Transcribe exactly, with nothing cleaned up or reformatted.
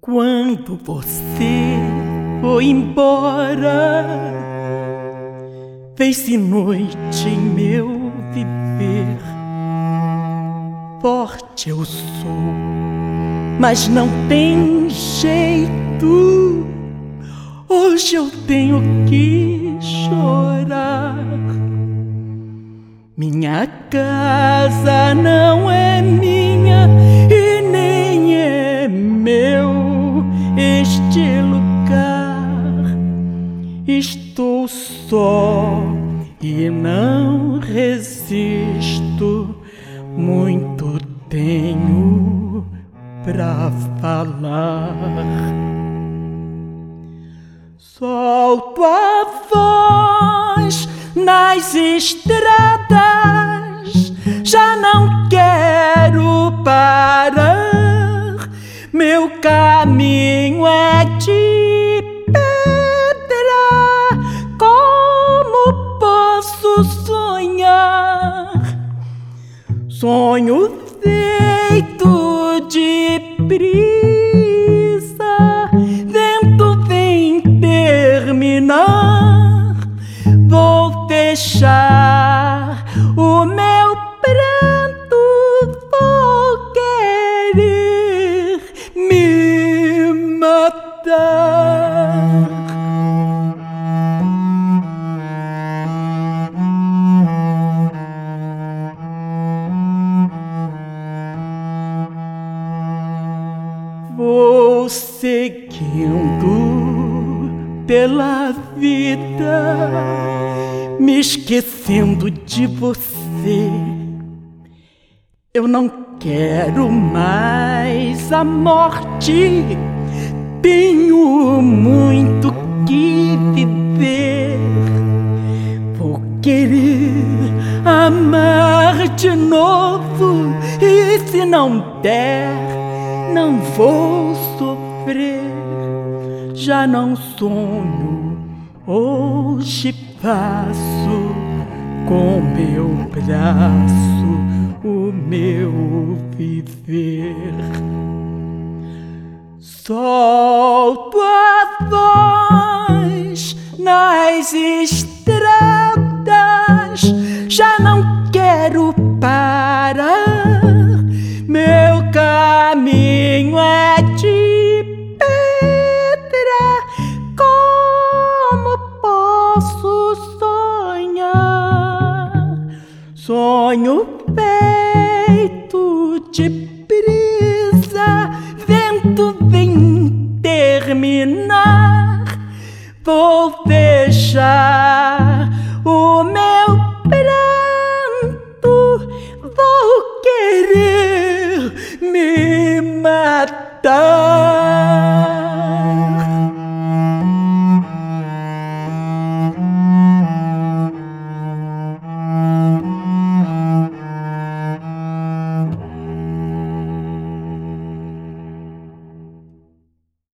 Quando você foi embora, fez-se noite em meu viver. Forte eu sou, mas não tem jeito. Hoje eu tenho que chorar. Minha casa não é minha e nem é meu este lugar. Estou só e não resisto. Muito tenho pra falar. Solto a voz nas estradas, já não quero parar. Meu caminho é de pedra, como posso sonhar? Sonho feito de brisa, vento vem terminar. Vou fechar o meu pranto, vou querer me matar. Vou seguindo pela vida, me esquecendo de você. Eu não quero mais a morte, tenho muito que viver. Vou querer amar de novo e se não der, não vou sofrer. Já não sonho, hoje faço com meu braço o meu viver. Solto a voz nas estradas, já não quero parar. Meu caminho é de pedra, como posso sonhar? Sonho feito de